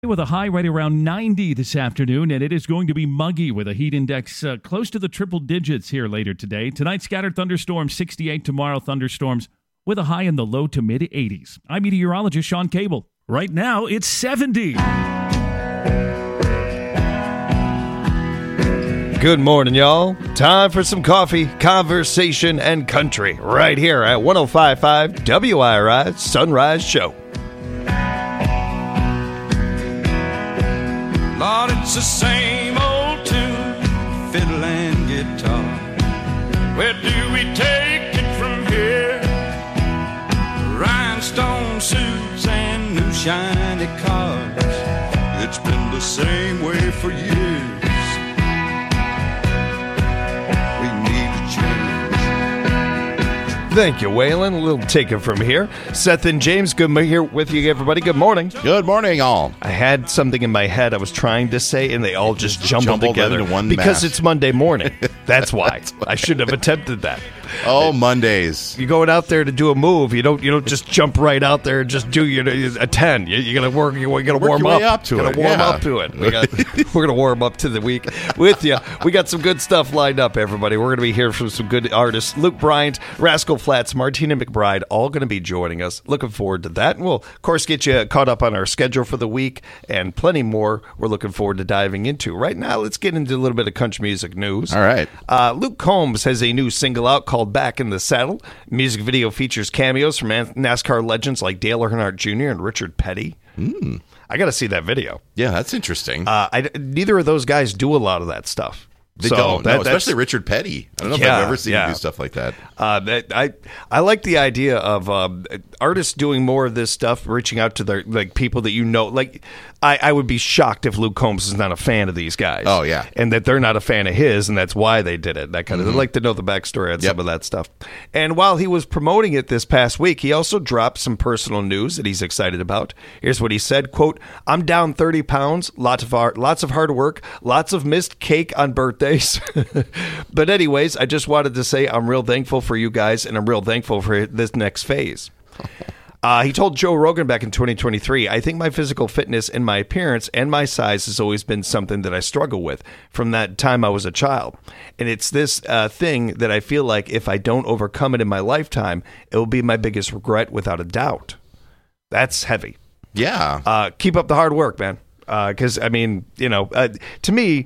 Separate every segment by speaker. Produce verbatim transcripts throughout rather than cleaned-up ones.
Speaker 1: With a high right around ninety this afternoon, and it is going to be muggy with a heat index uh, close to the triple digits here later today. Tonight, scattered thunderstorms, sixty-eight. Tomorrow, thunderstorms with a high in the low to mid eighties. I'm meteorologist Sean Cable. Right now, it's seventy.
Speaker 2: Good morning, y'all. Time for some coffee, conversation, and country right here at one oh five point five W I R I Sunrise Show.
Speaker 3: Lord, it's the same old tune, fiddle and guitar. Where do we take it from here? Rhinestone suits and new shiny cars. It's been the same way for years.
Speaker 2: Thank you, Waylon. A little take it from here. Seth and James, good to here with you, everybody. Good morning.
Speaker 4: Good morning, all.
Speaker 2: I had something in my head I was trying to say, and they all just jumbled,
Speaker 4: Jumbled
Speaker 2: together
Speaker 4: into one
Speaker 2: because
Speaker 4: mass.
Speaker 2: It's Monday morning. That's why.
Speaker 4: That's why.
Speaker 2: I shouldn't have attempted that.
Speaker 4: Oh, Mondays.
Speaker 2: You're going out there to do a move. You don't. You don't just jump right out there and just do your a ten. You, you got to work. You got to warm
Speaker 4: your way
Speaker 2: up.
Speaker 4: up to
Speaker 2: you
Speaker 4: it,
Speaker 2: gotta warm
Speaker 4: yeah.
Speaker 2: up to it. We got, we're gonna warm up to the week with you. We got some good stuff lined up, everybody. We're gonna be here from some good artists. Luke Bryant, Rascal Flatts, Martina McBride, all gonna be joining us. Looking forward to that, and we'll of course get you caught up on our schedule for the week and plenty more. We're looking forward to diving into. Right now, let's get into a little bit of country music news.
Speaker 4: All right.
Speaker 2: Uh, Luke Combs has a new single out called "Back in the Saddle." Music video features cameos from NASCAR legends like Dale Earnhardt Junior and Richard Petty.
Speaker 4: Mm.
Speaker 2: I got to see that video.
Speaker 4: Yeah, that's interesting.
Speaker 2: Uh, I, neither of those guys do a lot of that stuff.
Speaker 4: They
Speaker 2: So
Speaker 4: don't,
Speaker 2: that-
Speaker 4: no, especially Richard Petty. I don't know
Speaker 2: Yeah,
Speaker 4: if I've ever seen
Speaker 2: yeah.
Speaker 4: him do stuff like that.
Speaker 2: Uh, that I I like the idea of um, artists doing more of this stuff, reaching out to their like people that you know. Like I, I would be shocked if Luke Combs is not a fan of these guys.
Speaker 4: Oh, yeah.
Speaker 2: and that they're not a fan of his, and that's why they did it. That kind of. I'd like to know the backstory on
Speaker 4: Yep.
Speaker 2: some of that stuff. And while he was promoting it this past week, he also dropped some personal news that he's excited about. Here's what he said: "Quote: I'm down thirty pounds. Lots of hard, lots of hard work. Lots of missed cake on birthdays." But anyways, I just wanted to say I'm real thankful for you guys, and I'm real thankful for this next phase. Uh, he told Joe Rogan back in twenty twenty-three, "I think my physical fitness and my appearance and my size has always been something that I struggle with from that time I was a child. And it's this uh, thing that I feel like if I don't overcome it in my lifetime, it will be my biggest regret without a doubt." That's heavy.
Speaker 4: Yeah.
Speaker 2: Uh, keep up the hard work, man. Because, uh, I mean, you know, uh, to me,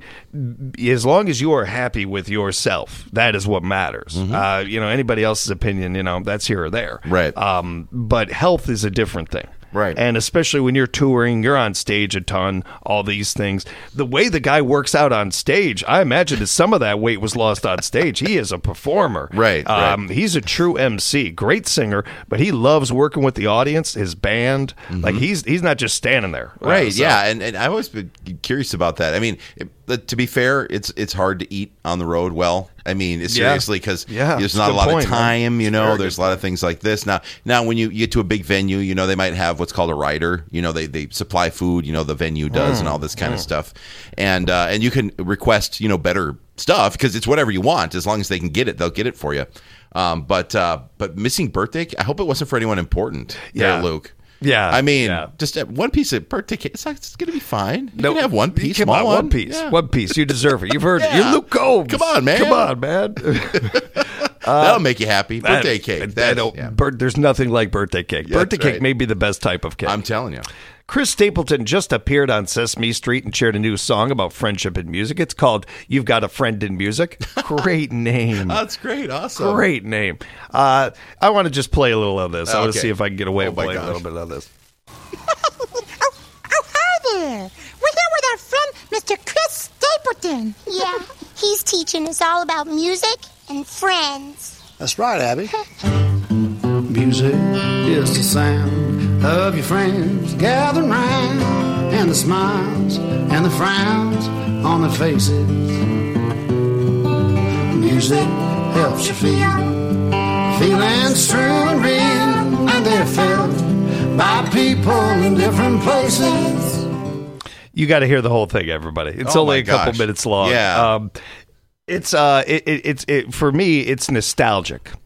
Speaker 2: as long as you are happy with yourself, that is what matters.
Speaker 4: Mm-hmm.
Speaker 2: Uh, you know, anybody else's opinion, you know, that's here or there.
Speaker 4: Right.
Speaker 2: Um, but health is a different thing.
Speaker 4: Right.
Speaker 2: And especially when you're touring, you're on stage a ton, all these things. The way the guy works out on stage, I imagine that some of that weight was lost on stage. He is a performer.
Speaker 4: Right,
Speaker 2: Um,
Speaker 4: right.
Speaker 2: He's a true M C, great singer, but he loves working with the audience, his band. Like, he's he's not just standing there.
Speaker 4: Mm-hmm. Right,
Speaker 2: Uh, so-
Speaker 4: yeah, and, and I've always been curious about that. I mean, it, but to be fair, it's it's hard to eat on the road well. I mean, it's
Speaker 2: Yeah.
Speaker 4: seriously, because
Speaker 2: Yeah,
Speaker 4: there's
Speaker 2: it's a
Speaker 4: not a
Speaker 2: good
Speaker 4: lot
Speaker 2: point,
Speaker 4: of
Speaker 2: man.
Speaker 4: time, you know,
Speaker 2: Very
Speaker 4: there's
Speaker 2: good
Speaker 4: a lot of things like this. Now, now when you, you get to a big venue, you know, they might have what's called a rider. You know, they, they supply food, you know, the venue does and all this kind of stuff. And, uh, and you can request, you know, better stuff because it's whatever you want. As long as they can get it, they'll get it for you. Um, but, uh, but missing birthday, I hope it wasn't for anyone important.
Speaker 2: Yeah.
Speaker 4: There, Luke.
Speaker 2: Yeah,
Speaker 4: I mean,
Speaker 2: yeah.
Speaker 4: just uh, one piece of birthday cake. It's, not, it's going to be fine. You
Speaker 2: No,
Speaker 4: can have one piece,
Speaker 2: Come
Speaker 4: small
Speaker 2: on, one piece.
Speaker 4: Yeah.
Speaker 2: One piece. You deserve it. You've heard it.
Speaker 4: Yeah.
Speaker 2: You're Luke Combs.
Speaker 4: Come on, man.
Speaker 2: Come on, man.
Speaker 4: That'll make you happy. Birthday
Speaker 2: That-
Speaker 4: cake.
Speaker 2: that
Speaker 4: That's-
Speaker 2: don't-
Speaker 4: yeah.
Speaker 2: bir- there's nothing like birthday cake.
Speaker 4: Yeah,
Speaker 2: birthday
Speaker 4: that's
Speaker 2: cake
Speaker 4: right.
Speaker 2: may be the best type of cake.
Speaker 4: I'm telling you.
Speaker 2: Chris Stapleton just appeared on Sesame Street and shared a new song about friendship in music. It's called "You've Got a Friend in Music." Great name.
Speaker 4: That's great. Awesome.
Speaker 2: Great name. Uh, I want to just play a little of this. I want to
Speaker 4: Okay.
Speaker 2: see if I can get away
Speaker 4: Oh,
Speaker 2: with
Speaker 4: my
Speaker 2: playing a
Speaker 4: gosh.
Speaker 2: little bit of this.
Speaker 5: oh, oh, hi there. We're here with our friend, Mister Chris Stapleton.
Speaker 6: Yeah, he's teaching us all about music and friends.
Speaker 7: That's right, Abby. Music is the sound of your friends gathering round, and the smiles and the frowns on their faces. Music helps you feel feelings true and real, and they're felt by people in different places.
Speaker 2: You got to hear the whole thing, everybody. It's
Speaker 4: Oh,
Speaker 2: only
Speaker 4: my
Speaker 2: a couple
Speaker 4: gosh.
Speaker 2: minutes long.
Speaker 4: Yeah.
Speaker 2: Um, it's uh, it, it, it's it, for me. It's nostalgic.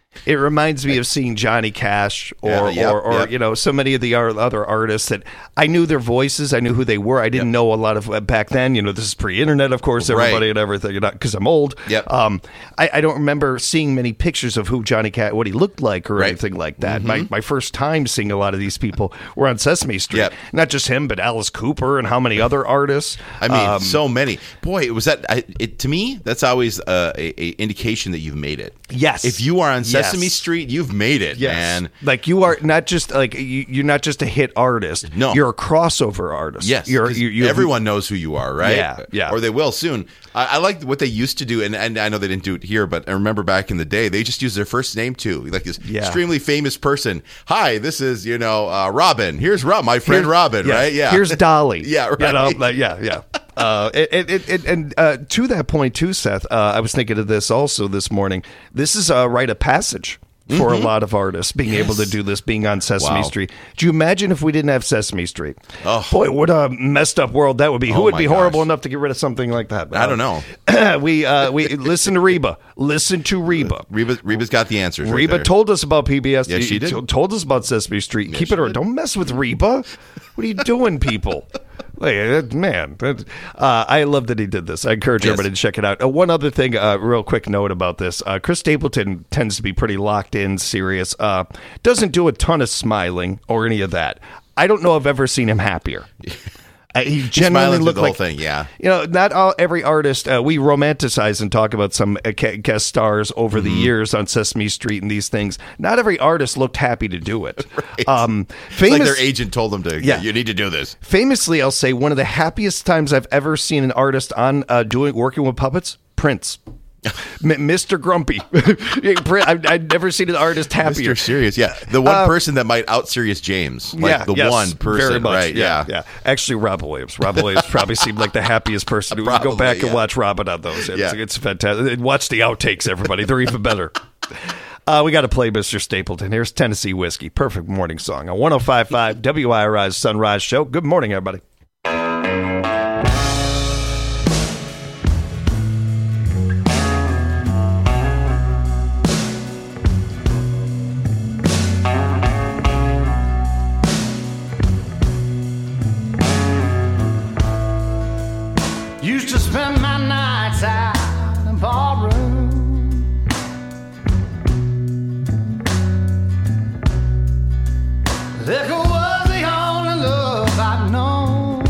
Speaker 2: It reminds me of seeing Johnny Cash or,
Speaker 4: Yeah, yep,
Speaker 2: or, or
Speaker 4: yep.
Speaker 2: you know, so many of the ar- other artists that I knew their voices. I knew who they were. I didn't
Speaker 4: Yep.
Speaker 2: know a lot of uh, back then. You know, this is pre-internet, of course, everybody
Speaker 4: Right.
Speaker 2: and everything, because I'm old.
Speaker 4: Yep.
Speaker 2: Um, I, I don't remember seeing many pictures of who Johnny Cash, what he looked like or
Speaker 4: Right.
Speaker 2: anything like that. My my first time seeing a lot of these people were on Sesame Street.
Speaker 4: Yep.
Speaker 2: Not just him, but Alice Cooper and how many other artists.
Speaker 4: I mean,
Speaker 2: Um,
Speaker 4: so many. Boy, it was that. I, it to me, that's always uh, a, a indication that you've made it.
Speaker 2: Yes.
Speaker 4: If you are on Sesame
Speaker 2: Yes.
Speaker 4: Street, you've made it,
Speaker 2: Yes.
Speaker 4: man.
Speaker 2: Like you are not just like you, you're not just a hit artist.
Speaker 4: No.
Speaker 2: You're a crossover artist.
Speaker 4: Yes,
Speaker 2: You're,
Speaker 4: 'cause
Speaker 2: you you
Speaker 4: everyone knows who you are, right?
Speaker 2: Yeah, yeah.
Speaker 4: Or they will soon. I, I like what they used to do, and, and I know they didn't do it here, but I remember back in the day, they just used their first name too, like this
Speaker 2: Yeah.
Speaker 4: extremely famous person. Hi, this is you know uh, Robin. Here's Rob, my friend
Speaker 2: Here's-
Speaker 4: Robin,
Speaker 2: yeah.
Speaker 4: right? Yeah.
Speaker 2: Here's Dolly.
Speaker 4: Yeah, right.
Speaker 2: You know, like, yeah, yeah. Uh, it, it, it, and uh, to that point too, Seth, uh, I was thinking of this also this morning. This is a rite of passage for a lot of artists being able to do this, being on Sesame
Speaker 4: Wow.
Speaker 2: Street. Do you imagine if we didn't have Sesame Street?
Speaker 4: Oh.
Speaker 2: Boy, what a messed up world that would be. Who
Speaker 4: Oh,
Speaker 2: would
Speaker 4: my
Speaker 2: be horrible
Speaker 4: gosh.
Speaker 2: enough to get rid of something like that?
Speaker 4: I don't know.
Speaker 2: know. we uh, we listen to Reba. Listen to Reba.
Speaker 4: Reba, Reba's got the answers. right
Speaker 2: Reba
Speaker 4: there.
Speaker 2: told us about P B S.
Speaker 4: Yes, she
Speaker 2: She
Speaker 4: did.
Speaker 2: told us about Sesame Street. Keep
Speaker 4: she
Speaker 2: it around.
Speaker 4: did.
Speaker 2: Don't mess with Reba. What are you doing, people? Like, uh, man, that- uh, I love that he did this. I encourage
Speaker 4: Yes.
Speaker 2: everybody to check it out. Uh, one other thing, uh, real quick note about this. Uh, Chris Stapleton tends to be pretty locked in, serious. Uh, doesn't do a ton of smiling or any of that. I don't know if I've ever seen him happier. Uh, he genuinely
Speaker 4: Smiling through
Speaker 2: looked
Speaker 4: the whole
Speaker 2: like
Speaker 4: thing, yeah.
Speaker 2: You know, not all every artist. Uh, we romanticize and talk about some uh, ca- guest stars over
Speaker 4: Mm-hmm.
Speaker 2: the years on Sesame Street and these things. Not every artist looked happy to do it. Um,
Speaker 4: It's
Speaker 2: famous,
Speaker 4: like their agent told them to.
Speaker 2: Yeah.
Speaker 4: Yeah, you need to do this.
Speaker 2: famously, I'll say one of the happiest times I've ever seen an artist on uh, doing working with puppets. Prince. M- Mister Grumpy. I've, I've never seen an artist happier.
Speaker 4: Mister Serious, yeah. The one
Speaker 2: Uh,
Speaker 4: person that might out Serious James, like
Speaker 2: yeah,
Speaker 4: the
Speaker 2: yes,
Speaker 4: one person,
Speaker 2: very much.
Speaker 4: right?
Speaker 2: Yeah,
Speaker 4: Yeah,
Speaker 2: yeah. Actually, Robin Williams. Robin Williams probably seemed like the happiest person. We go
Speaker 4: Probably,
Speaker 2: back and
Speaker 4: yeah.
Speaker 2: watch Robin on those. It's,
Speaker 4: Yeah.
Speaker 2: it's fantastic. And watch the outtakes, everybody. They're even better. Uh, we got to play Mister Stapleton. Here's Tennessee Whiskey. Perfect morning song on one oh five point five W I R I's Sunrise Show. Good morning, everybody.
Speaker 7: Used to spend my nights out in barroom. Liquor was the only love I'd known.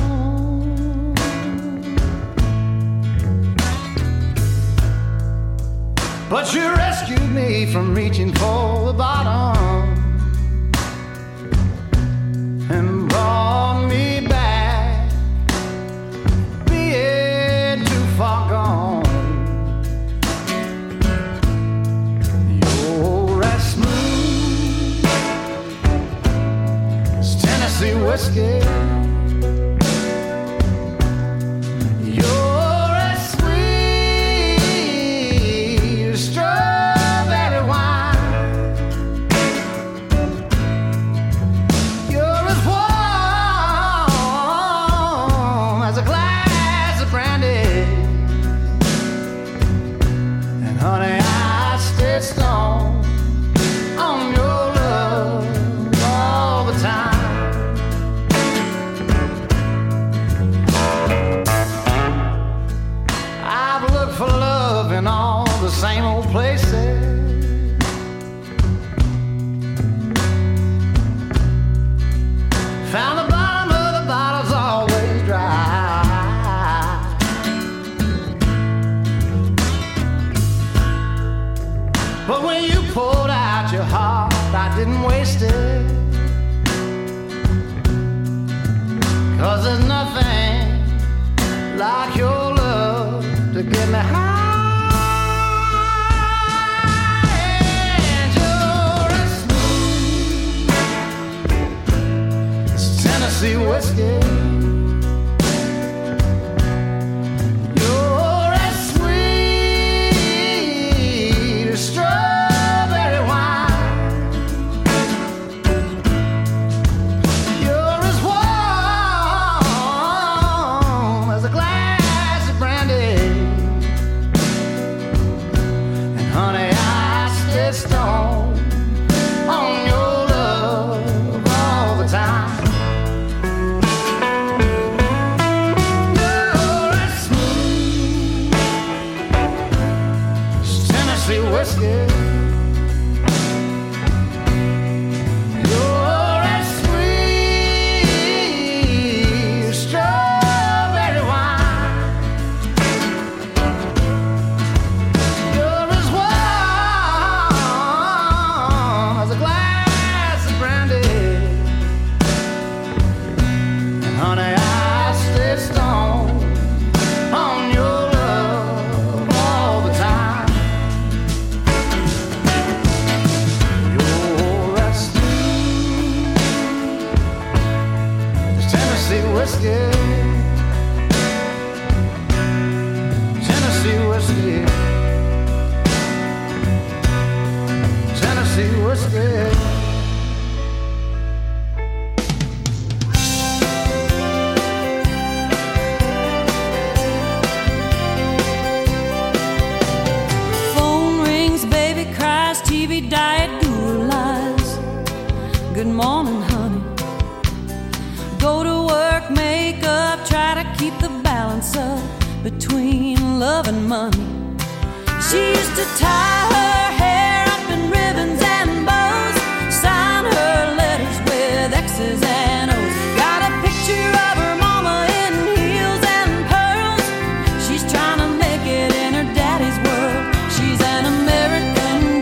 Speaker 7: But you rescued me from reaching for the bottom and brought me back, being too far gone. You're as smooth as Tennessee whiskey. You're as sweet as strawberry wine. You're as warm as a glass of brandy. And honey, I stay stoned on your love all the time. I've looked for love in all the same old places. Found the bottom of the bottle's always dry. But when you poured out your heart, I didn't waste it. 'Cause there's nothing like your love to get me high. And you're as smooth as Tennessee whiskey. You're as sweet as strawberry wine. You're as warm as a glass of brandy. And honey, I stay stoned Tennessee whiskey. Tennessee whiskey.
Speaker 8: T V diet guru lies. Good morning, honey. Go to work, make up, try to keep the balance up between love and money. She used to tie her hair up in ribbons and bows, sign her letters with X's and O's. Got a picture of her mama in heels and pearls. She's trying to make it in her daddy's world. She's an American.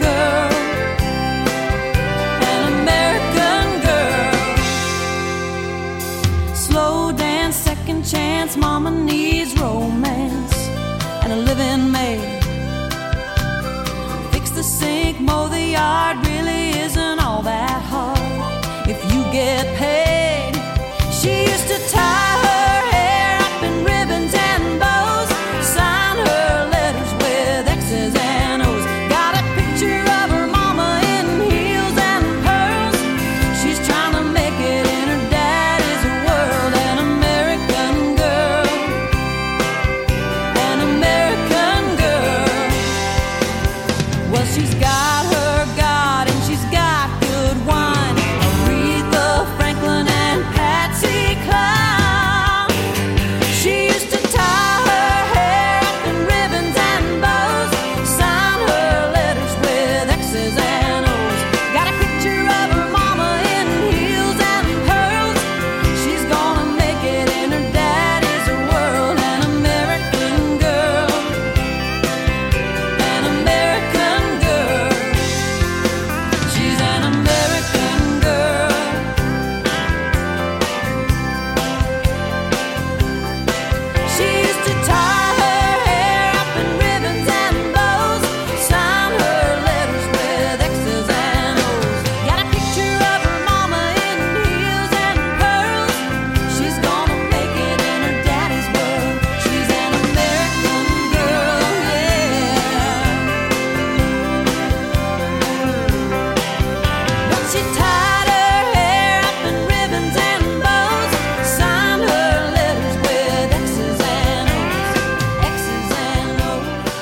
Speaker 8: Chance, mama needs romance and a living maid. Fix the sink, mow the yard, really isn't all that hard if you get paid. She used to tie her hair up in ribbons and bows, sign her letters with X's and O's. Got a picture of her mama in heels and pearls. She's trying to make it in her daddy's world. An American girl, an American girl. Well, she's got her God and she's got good wine. Aretha Franklin and Patsy Cline. She used to tie her hair up in ribbons and bows, sign her letters with X's and O's. Got a picture of her mama in heels and pearls. She's gonna make it in her daddy's world. An American girl, an American girl. She's an American girl. She used to tie her hair up in ribbons and bows, sign her letters with X's and O's. Got a picture of her mama in heels and pearls. She's gonna make it in her daddy's world. She's an American girl, yeah. But she tied her hair up in ribbons and bows, signed her letters with X's and O's, X's and O's.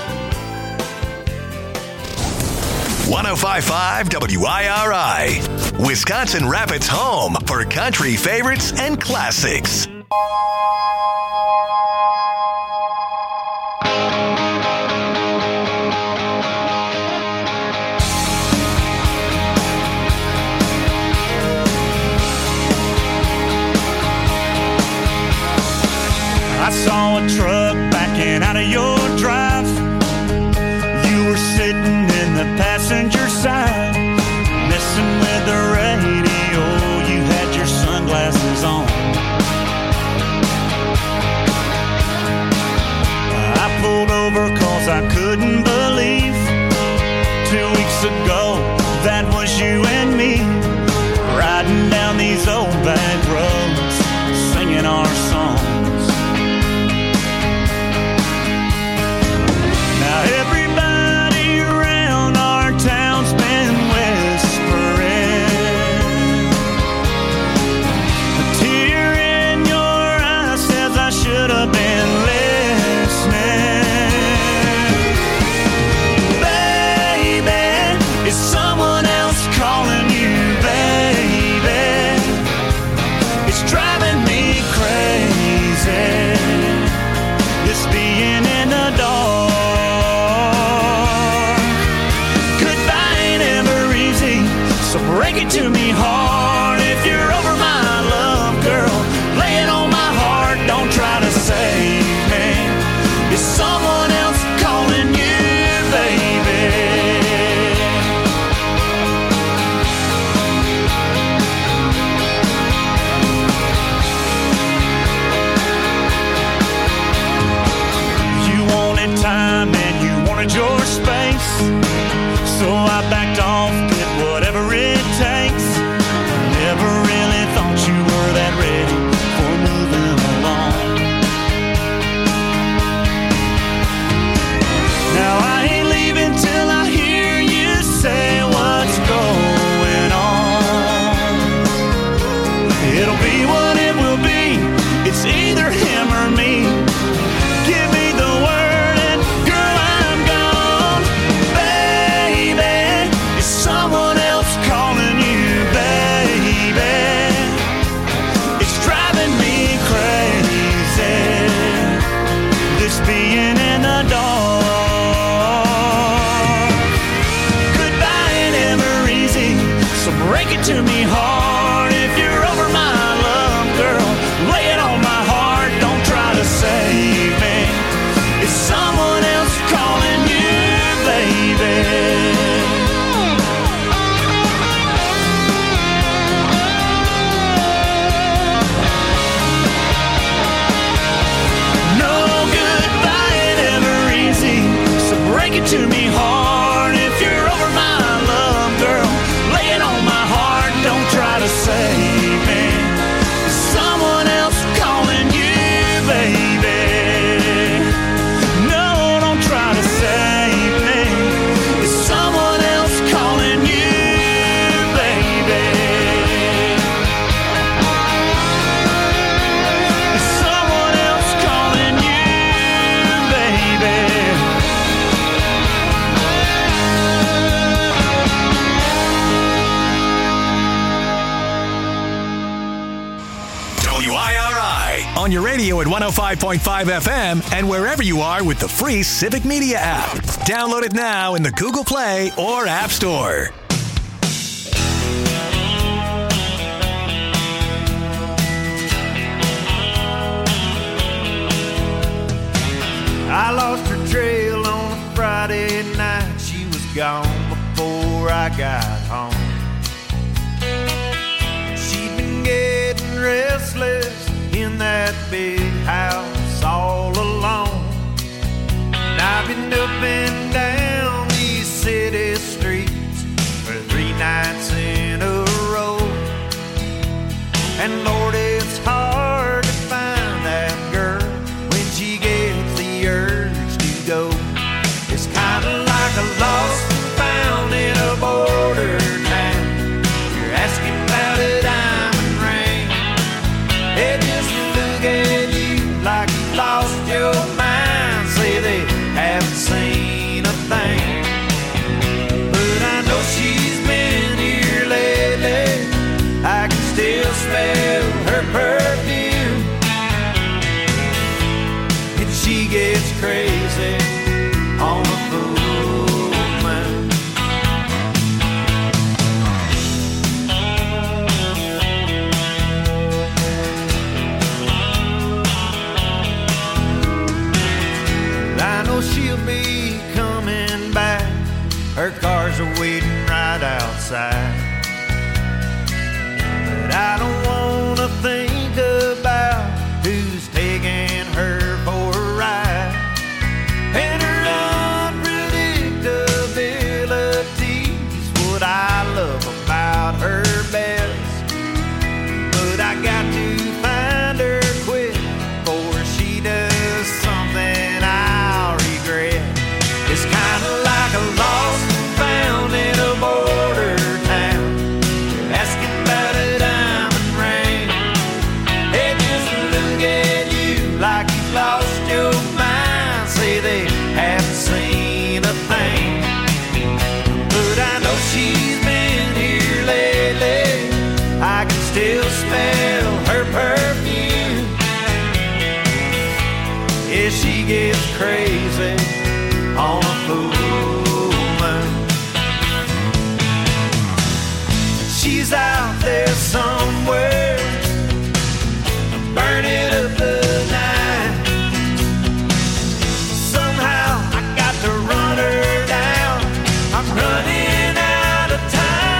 Speaker 9: one oh five point five W I R I, Wisconsin Rapids' home for country favorites and classics.
Speaker 3: I saw a truck backing out of your drive. You were sitting in the passenger side, messing with the radio. You had your sunglasses on. I pulled over cause I couldn't believe two weeks ago that was you and me, riding down these old back roads, singing our songs. Now everybody around our town's been whispering. A tear in your eye says I should have been listening. Baby, is someone else calling you baby? It's driving me crazy, this being in the dark. So break it to me hard if you're over my love, girl. Lay it on my heart, don't try to say him or me. Give me the word and girl, I'm gone. Baby, is someone else calling you, baby? It's driving me crazy, this being in the dark. Goodbye ain't ever easy, so break it to me hard. If you're over my love, girl, lay it on my heart. Don't try to save me. It's someone else calling you, baby. No, goodbye ain't ever easy, so break it to me hard. If you're over my love, girl, lay it on my heart. Don't try to save me. It's someone else calling you, baby. No, don't try to save me. It's someone else calling you, baby. It's someone else calling you, baby.
Speaker 9: W I R I. On your radio at one oh five point five F M and wherever you are with the free Civic Media app. Download it now in the Google Play or App Store.
Speaker 10: I lost her trail on a Friday night. She was gone before I got home. She'd been getting restless in that big house all alone. And I've been up and down these city streets for three nights in a row. And Lord, it's hard to find that girl when she gets the urge to go. It's kind of like a lost and found in a border town. You're asking about a diamond ring. They just look at you like you lost your mind. Say they haven't seen a thing. But I know she's been here lately. I can still smell her perfume. And she gets crazy on a full moon. I know she'll be coming back. Her cars are waiting right outside. But I don't wanna think about who's taking her for a ride. And her unpredictability's what I love about her best. But I got to find her quick before she does something I'll regret. It's kinda like a lost and found in a border town. You're asking about a diamond ring. They just look at you like you've lost your mind. Say they haven't seen a thing. But I know she's been here lately. I can still smell her perfume. Yeah, she gets crazy on a full moon. She's out there somewhere, burning up the night. Somehow I got to run her down. I'm running out of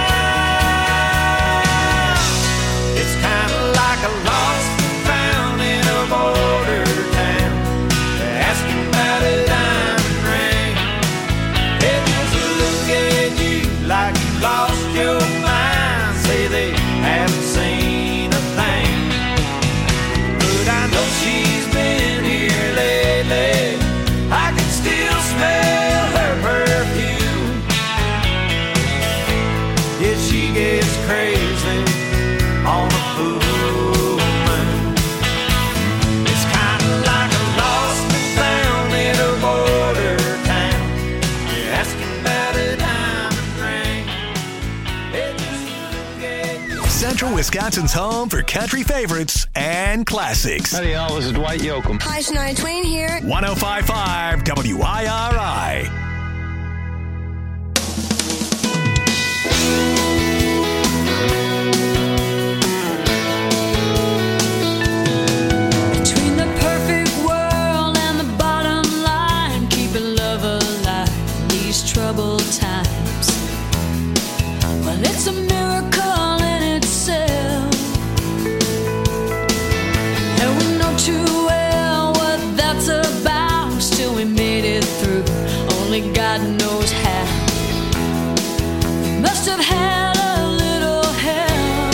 Speaker 10: time. It's kind of like a lost and found in a border town. They're asking about a diamond ring. They just look at you like you lost your mind. Say they haven't
Speaker 9: Wisconsin's home for country favorites and classics.
Speaker 11: Howdy, y'all. This is Dwight Yoakam.
Speaker 12: Hi, Shania Twain here.
Speaker 9: one oh five point five W I R I.
Speaker 8: Troubled times. Well, it's a miracle in itself, and we know too well what that's about. Still, we made it through. Only God knows how. We must have had a little help.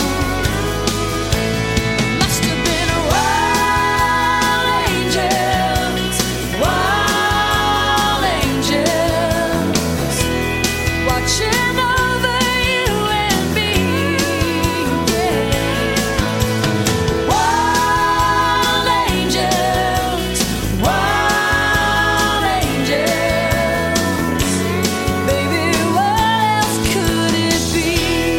Speaker 8: Must have been a wild angels, wild angels. Watching over you and me, yeah. Wild angels, wild angels. Baby, what else could it be?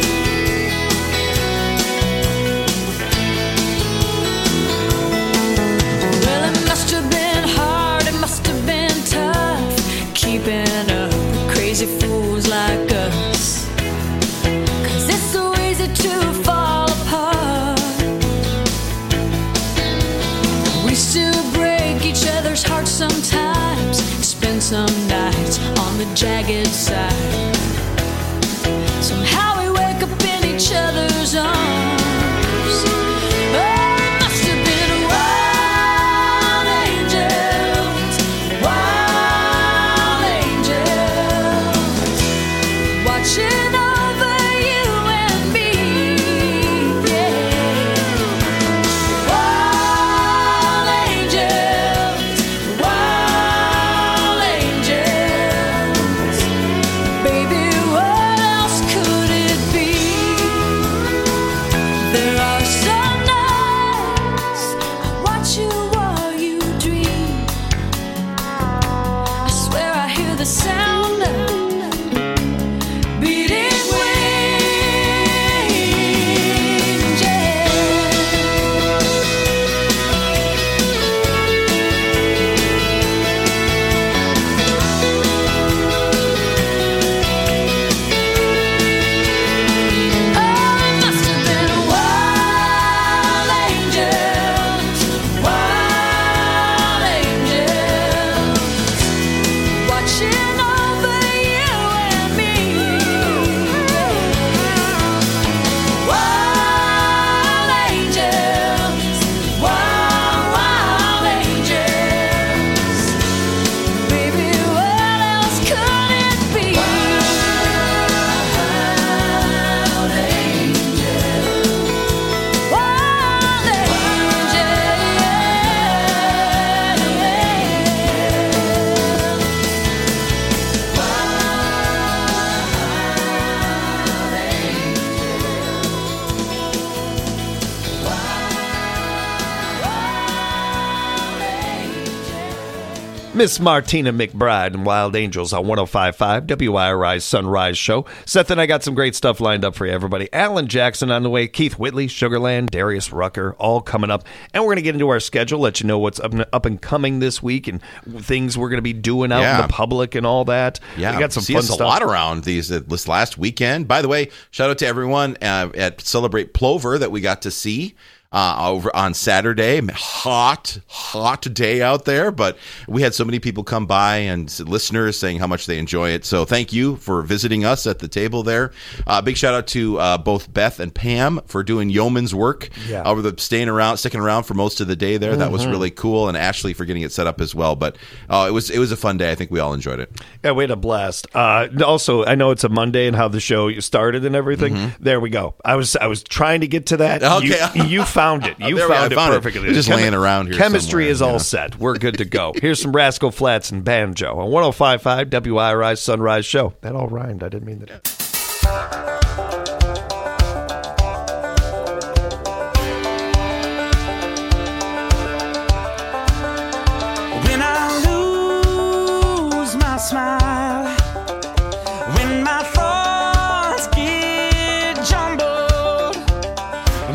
Speaker 8: Well, it must have been hard, it must have been tough, keeping up with crazy fools like us. 'Cause it's so easy to fall apart. We still break each other's hearts sometimes, spend some nights on the jagged side. Somehow we wake up in each other's arms. Oh, it must have been wild angels, wild angels. Watching over you and me, yeah. Wild angels, wild angels. Baby, what else could it be? There are some nights I watch you while you dream. I swear I hear the sound of beating wings, yeah. Oh, it must have been wild angels, wild angels. Watching over you and me, wild angels, wild, wild angels. Baby, what else could it be? Wild angels, wild
Speaker 2: Miss Martina McBride and Wild Angels on one oh five point five W I R I's Sunrise Show. Seth and I got some great stuff lined up for you, everybody. Alan Jackson on the way, Keith Whitley, Sugarland, Darius Rucker, all coming up. And we're going to get into our schedule, let you know what's up and, up and coming this week and things we're going to be doing out
Speaker 4: Yeah.
Speaker 2: in the public and all that.
Speaker 4: Yeah,
Speaker 2: we got some
Speaker 4: see
Speaker 2: fun
Speaker 4: us
Speaker 2: stuff.
Speaker 4: a lot around these uh, this last weekend. By the way, shout out to everyone uh, at Celebrate Plover that we got to see uh, over on Saturday. Hot, hot day out there, but we had so many people come by and listeners saying how much they enjoy it. So thank you for visiting us at the table there. Uh, big shout out to uh, both Beth and Pam for doing yeoman's work
Speaker 2: Yeah.
Speaker 4: over the staying around, sticking around for most of the day there. That was
Speaker 2: Mhm.
Speaker 4: really cool, and Ashley for getting it set up as well. But uh, it was it was a fun day. I think we all enjoyed it.
Speaker 2: Yeah, we had a blast. Uh, also, I know it's a Monday and how the show started and everything.
Speaker 4: Mm-hmm.
Speaker 2: There we go. I was I was trying to get to that.
Speaker 4: Okay.
Speaker 2: You, you found it. You
Speaker 4: There we-
Speaker 2: found
Speaker 4: I
Speaker 2: it
Speaker 4: found it.
Speaker 2: perfectly.
Speaker 4: It's just laying around here
Speaker 2: Chemistry
Speaker 4: somewhere,
Speaker 2: is all
Speaker 4: yeah.
Speaker 2: set. We're good to go. Here's some Rascal Flats and Banjo on one oh five point five W I R I's Sunrise Show. That all rhymed. I didn't mean that.
Speaker 3: When I lose my smile, when my thoughts get jumbled,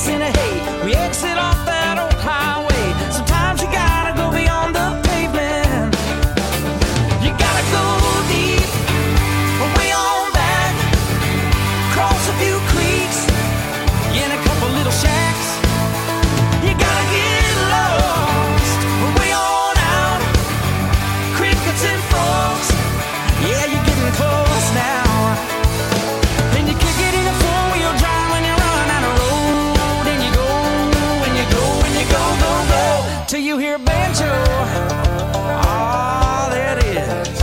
Speaker 11: horse in a hay. We exit off that old highway. Sometimes you gotta go beyond the pavement. You gotta go deep, way on back, cross a few creeks, in a couple little shacks. You gotta get lost, way on out, crickets and frogs. Yeah, you're getting close now. And you kick it in a four-wheel drive when you run out of road. And you go, and you go, and you go, go, go, till you hear banjo. Ah, there it is.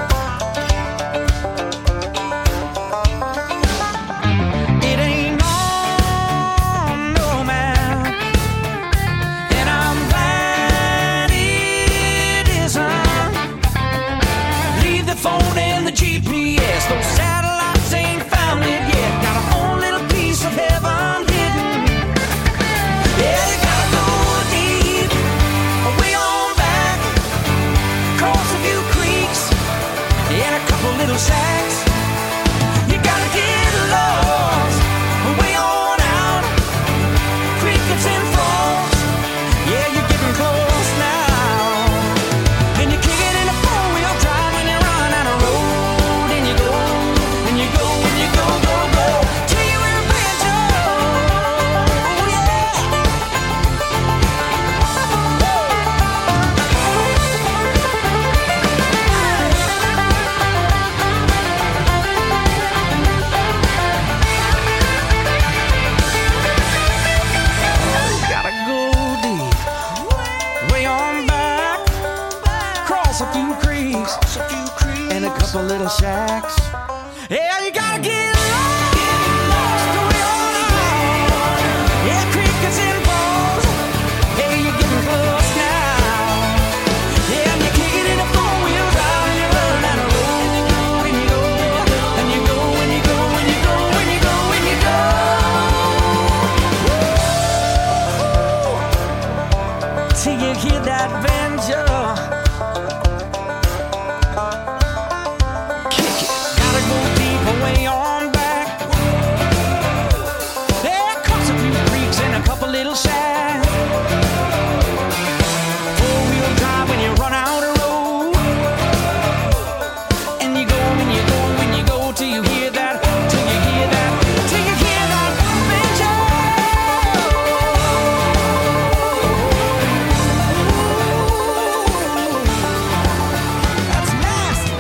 Speaker 11: It ain't on no map, and I'm glad it isn't. Leave the phone and the G P S. Those satellites ain't found it yet. Got a whole little piece of heaven hidden. Yeah, you gotta go deep, way on back, cross a few creeks, in a couple little shacks. You gotta get lost, way on out, crickets and frogs. Yeah, you're getting close now. And you kick it in a four-wheel drive when you run out of road. And you go, and you go, and you go, go, go, till you hear a banjo. Gotta go deep, way on back, cross a few creeks, and a couple little shacks. Yeah, you gotta get lost, way on out. Yeah, crickets and balls. Hey, you're getting close now. Yeah, and you kick it in a four-wheel drive and you run down the road. And you go, and you go, and you go, and you go, and you go, and you go. Till you hear that banjo. Kick it. Gotta go deep, way on back. There comes a few creeks and a couple little shacks. Four-wheel drive when you run out of road. And you go, and you go, and you go till you hear that, till you hear that, till you hear that banjo. That's nasty.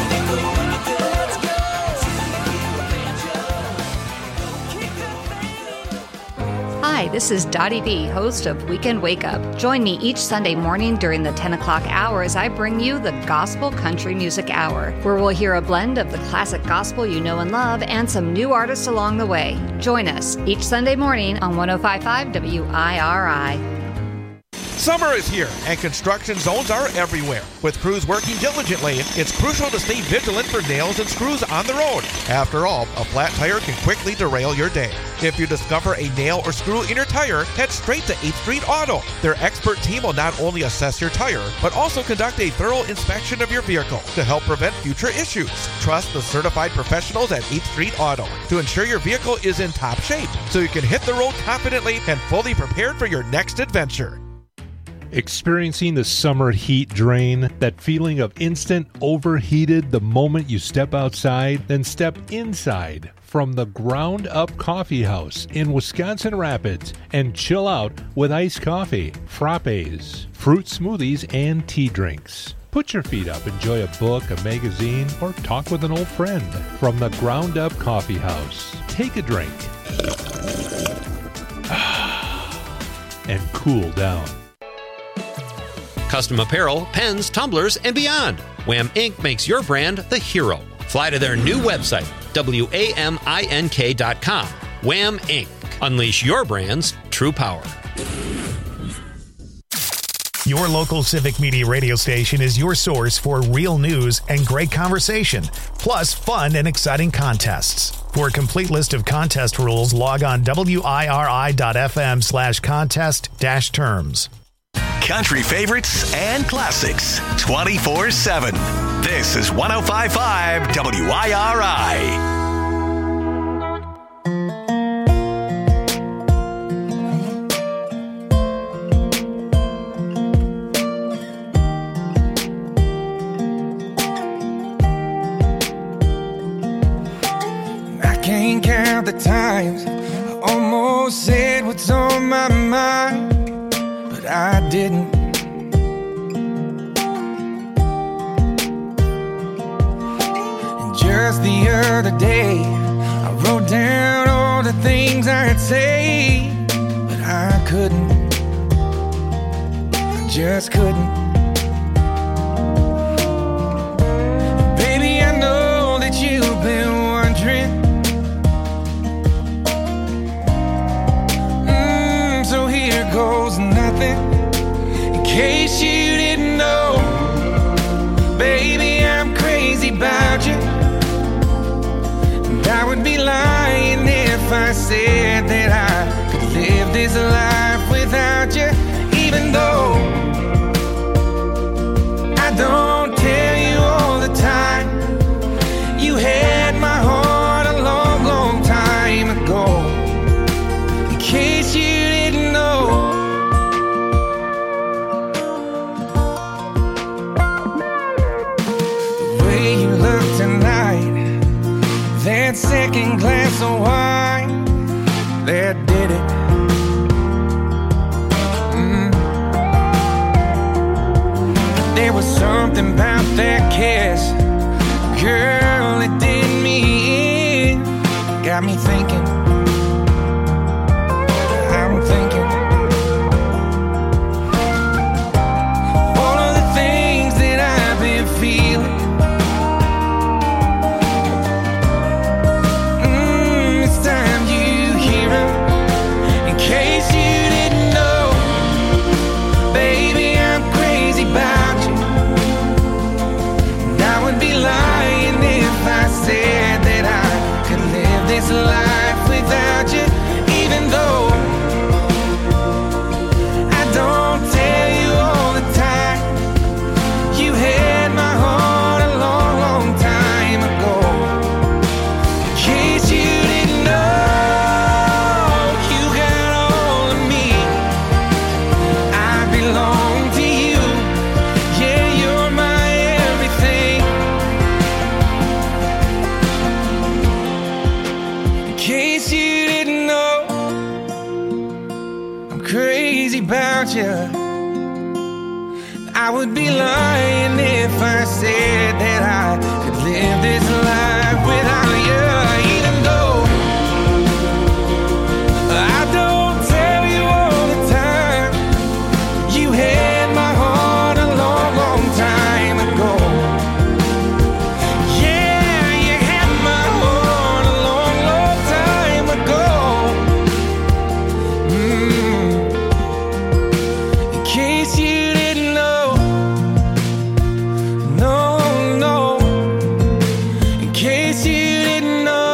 Speaker 12: Hi, this is Dottie V, host of Weekend Wake Up. Join me each Sunday morning during the ten o'clock hour as I bring you the Gospel Country Music Hour, where we'll hear a blend of the classic gospel you know and love and some new artists along the way. Join us each Sunday morning on one oh five point five W I R I.
Speaker 13: Summer is here, and construction zones are everywhere. With crews working diligently, it's crucial to stay vigilant for nails and screws on the road. After all, a flat tire can quickly derail your day. If you discover a nail or screw in your tire, head straight to eighth Street Auto. Their expert team will not only assess your tire, but also conduct a thorough inspection of your vehicle to help prevent future issues. Trust the certified professionals at eighth Street Auto to ensure your vehicle is in top shape, so you can hit the road confidently and fully prepared for your next adventure.
Speaker 14: Experiencing the summer heat drain, that feeling of instant overheated the moment you step outside, then step inside from the Ground Up Coffee House in Wisconsin Rapids and chill out with iced coffee, frappes, fruit smoothies, and tea drinks. Put your feet up, enjoy a book, a magazine, or talk with an old friend. From the Ground Up Coffee House, take a drink and cool down.
Speaker 15: Custom apparel, pens, tumblers, and beyond. Wham Incorporated makes your brand the hero. Fly to their new website, W A M I N K dot com. Wham Incorporated. Unleash your brand's true power.
Speaker 9: Your local Civic Media radio station is your source for real news and great conversation, plus fun and exciting contests. For a complete list of contest rules, log on W I R I dot F M slash contest dash terms. Country favorites and classics twenty-four seven. This is one oh five point five W I R I.
Speaker 11: almost said what's on my mind, but I didn't. And just the other day, I wrote down all the things I'd say, but I couldn't. I just couldn't. Baby, I know that you've been wondering. So here goes nothing. In case you didn't know, baby, I'm crazy about you. And I would be lying if I said that I could live this life without you. Even though I don't tell you all the time, you had my heart a long, long time ago. In case you that second glass of wine that did it. Mm. There was something about that kiss, girl, it did me in. Got me thinking, I'm thinking all of the things that I've been feeling. Said that I could live this life without you, even though I don't tell you all the time. You had my heart a long, long time ago. In case you didn't know, you got all of me. I belong to you. Yeah, you're my everything. In case you didn't know, I'm crazy about you. I would be lying if I said that I could live this life without you. Even though I don't tell you all the time, you had my heart a long, long time ago. Yeah, you had my heart a long, long time ago. Mm. In case you didn't know, no, no. In case you didn't know.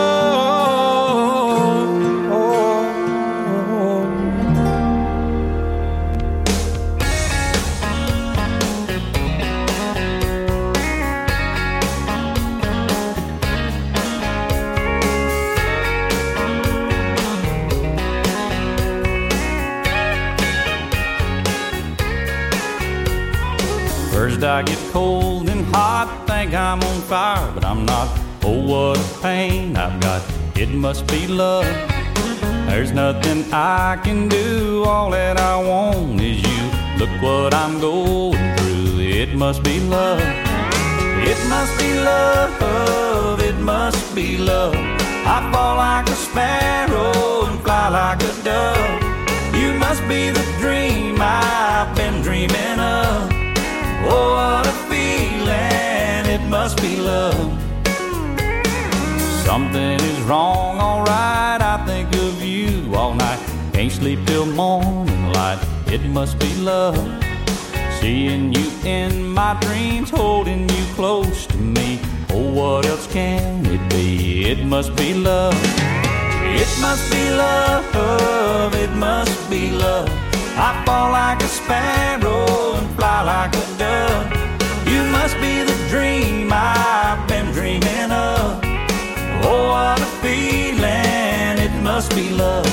Speaker 3: First I get cold and hot, think I'm on fire, but I'm not. Oh, what a pain I've got, it must be love. There's nothing I can do, all that I want is you. Look what I'm going through, it must be love. It must be love, it must be love. I fall like a sparrow and fly like a dove. You must be the dream I've been dreaming of. Oh, what a feeling, it must be love. Something is wrong, alright, I think of you all night. Can't sleep till morning light, it must be love. Seeing you in my dreams, holding you close to me. Oh, what else can it be? It must be love. It must be love, it must be love. I fall like a sparrow and fly like a dove. You must be the dream I've been dreaming of. Oh, what a feeling, it must be love.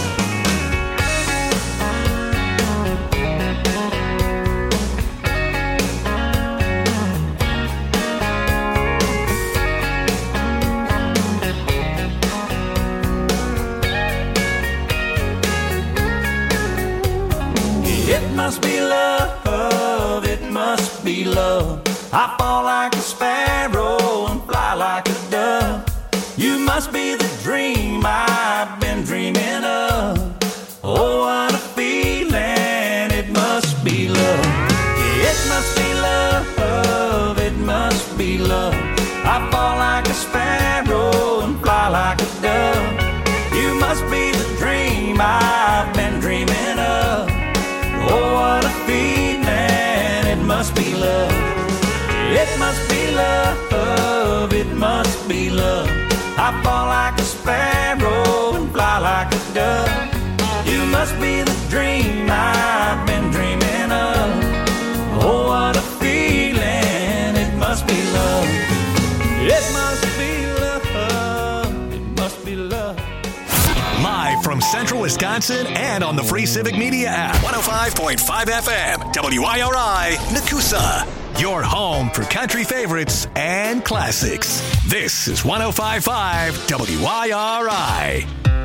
Speaker 3: must be love, it must be love. I fall like a sparrow and fly like a dove. You must be the dream I've been dreaming of. Oh, what a feeling, it must be love. It must be love, it must be love. I fall like a sparrow and fly like a dove. You must be the dream I've been dreaming of. Oh, what a feeling, it must be love. It must be love, it must be love. I fall like a sparrow and fly like a dove. You must be the dream I've been dreaming of. Oh, what a feeling, it must be love. It must be love, it must be love.
Speaker 9: Live from Central Wisconsin and on the free Civic Media app. one oh five point five F M, W I R I, Nakusa. Your home for country favorites and classics. This is one oh five point five W I R I.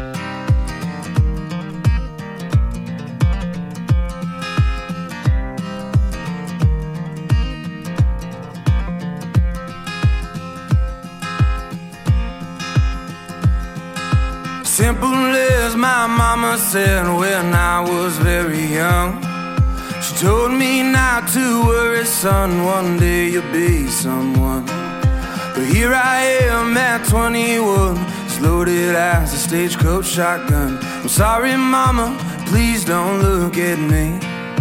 Speaker 10: Simple as my mama said when I was very young. She told me not to worry, son, one day you'll be someone. But here I am at twenty-one, as loaded as a stagecoach shotgun. I'm sorry, mama, please don't look at me.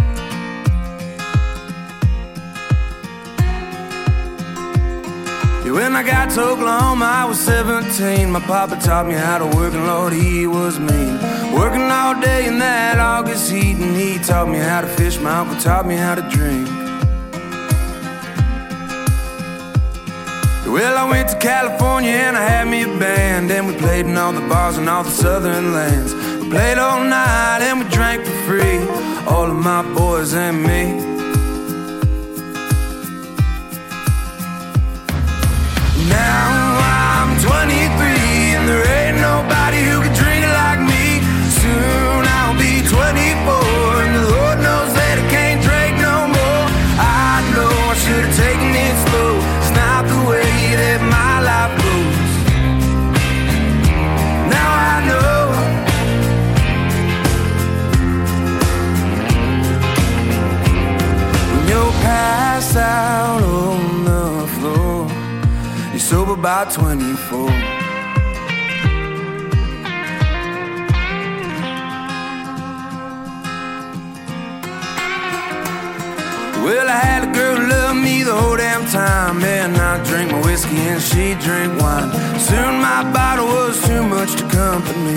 Speaker 10: Yeah, when I got to Oklahoma, I was seventeen. My papa taught me how to work, and Lord, he was mean. Working all day in that August heat, and he taught me how to fish. My uncle taught me how to drink. Well, I went to California and I had me a band, and we played in all the bars in all the southern lands. We played all night and we drank for free, all of my boys and me. Now I'm twenty-three and there ain't nobody who can drink it like me. Soon I'll be twenty-four and the Lord knows that I can't drink no more. I know I should have taken it slow. It's not the way that my life goes. Now I know. When you're passed out on the floor, you're sober by twenty-four. Well, I had a girl who loved me the whole damn time, and I drank my whiskey and she drank wine. Soon my bottle was too much to comfort me.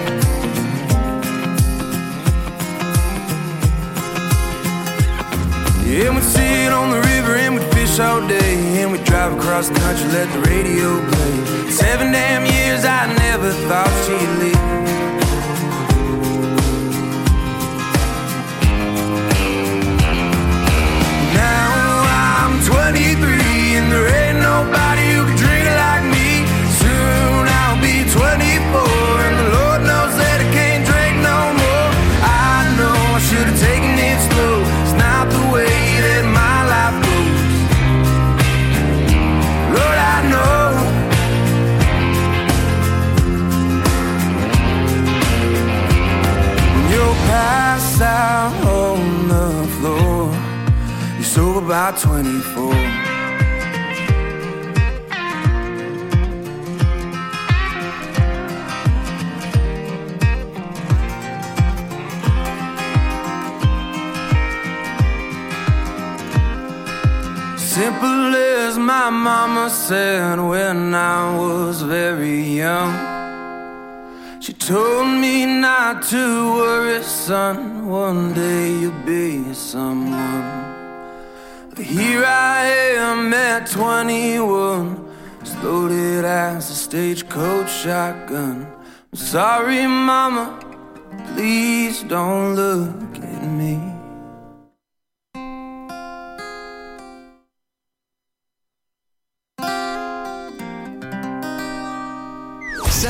Speaker 10: Yeah, we'd sit on the river and we'd fish all day, and we'd drive across the country, let the radio play. Seven damn years I never thought she'd leave. twenty-three and there ain't nobody who can drink it like me. Soon I'll be twenty-four and the Lord knows that I can't drink no more. I know I should have taken it slow. It's not the way that my life goes. Lord, I know. When you're passed out on the floor, sober by twenty-four. Simple as my mama said when I was very young. She told me not to worry, son, one day you'll be someone. Here I am at twenty-one, as loaded as a stagecoach shotgun. I'm sorry, mama, please don't look at me.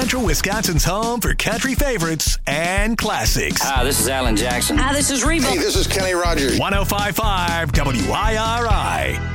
Speaker 9: Central Wisconsin's home for country favorites and classics.
Speaker 16: Hi, this is Alan Jackson.
Speaker 17: Hi, this is Reba.
Speaker 18: Hey, this is Kenny Rogers.
Speaker 9: one oh five point five W I R I.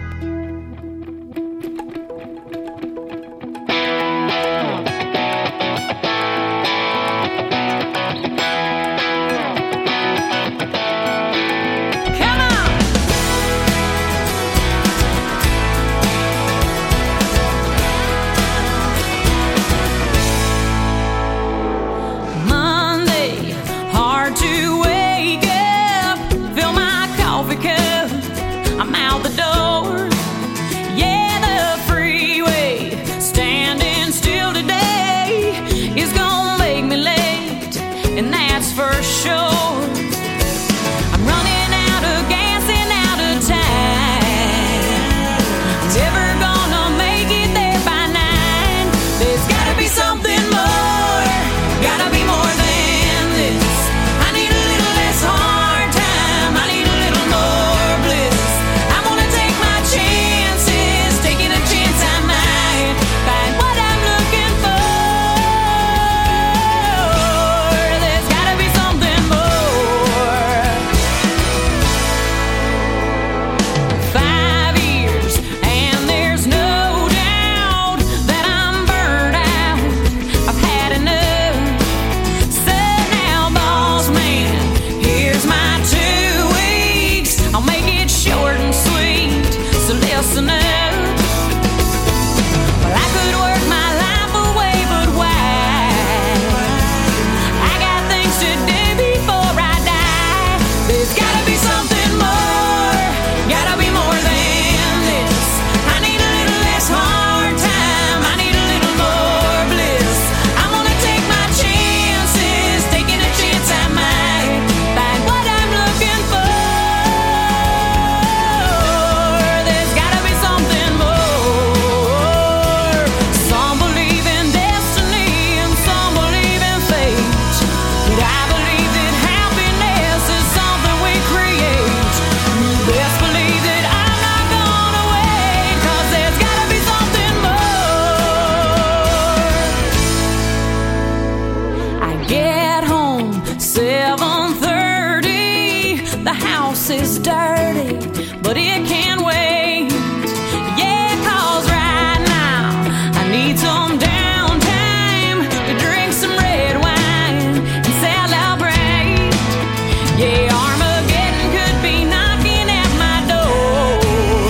Speaker 8: Is dirty, but it can wait. Yeah, 'cause right now I need some downtime to drink some red wine and celebrate. Yeah, Armageddon could be knocking at my door,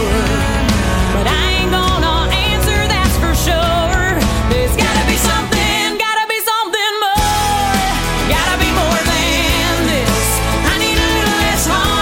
Speaker 8: but I ain't gonna answer, that's for sure. There's gotta be something, gotta be something more, gotta be more than this. I need a little less harm.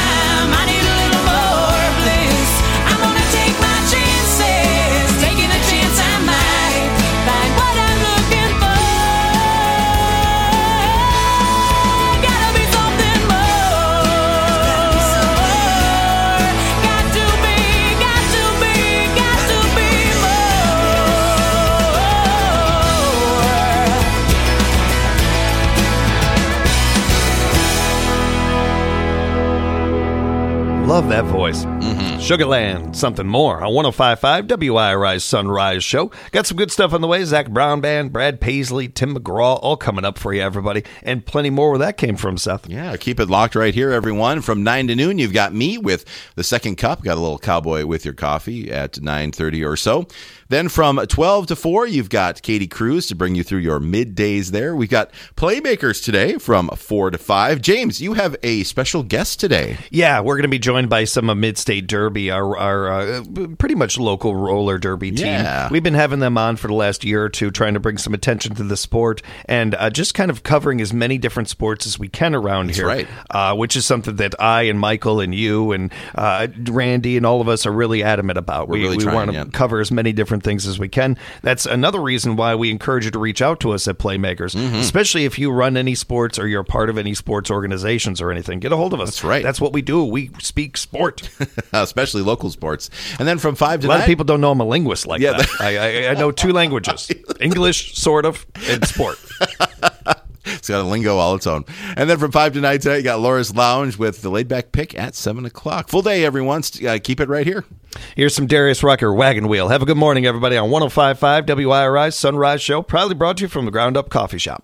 Speaker 2: Love that voice. Mm-hmm. Sugarland, something more on one oh five point five W I R I's Sunrise Show. Got some good stuff on the way. Zach Brown Band, Brad Paisley, Tim McGraw, all coming up for you, everybody. And plenty more where that came from, Seth.
Speaker 4: Yeah, keep it locked right here, everyone. From nine to noon, you've got me with the second cup. Got a little cowboy with your coffee at nine thirty or so. Then from twelve to four, you've got Katie Cruz to bring you through your middays there. We've got Playmakers today from four to five. James, you have a special guest today.
Speaker 2: Yeah, we're going to be joined by some of Mid-State Derby, our, our uh, pretty much local roller derby team.
Speaker 4: Yeah.
Speaker 2: We've been having them on for the last year or two, trying to bring some attention to the sport and uh, just kind of covering as many different sports as we can around
Speaker 4: That's
Speaker 2: here.
Speaker 4: right.
Speaker 2: Uh, which is something that I and Michael and you and uh, Randy and all of us are really adamant about.
Speaker 4: We're
Speaker 2: we
Speaker 4: really
Speaker 2: we
Speaker 4: trying,
Speaker 2: want to
Speaker 4: yeah.
Speaker 2: cover as many different things as we can. That's another reason why we encourage you to reach out to us at Playmakers,
Speaker 4: Mm-hmm.
Speaker 2: especially if you run any sports or you're part of any sports organizations or anything. Get a hold of us.
Speaker 4: That's right.
Speaker 2: That's what we do. We speak sport.
Speaker 4: Especially local sports. And then from five to
Speaker 2: A lot
Speaker 4: nine,
Speaker 2: of people don't know I'm a linguist like
Speaker 4: Yeah,
Speaker 2: that. I, I, I know two languages, English, sort of, and sport.
Speaker 4: It's got a lingo all its own. And then from five to nine tonight, you got Laura's Lounge with the laid back pick at seven o'clock. Full day, everyone. Uh, keep it right here.
Speaker 2: Here's some Darius Rucker, Wagon Wheel. Have a good morning, everybody, on one oh five point five W I R I's Sunrise Show, proudly brought to you from the Ground Up Coffee Shop.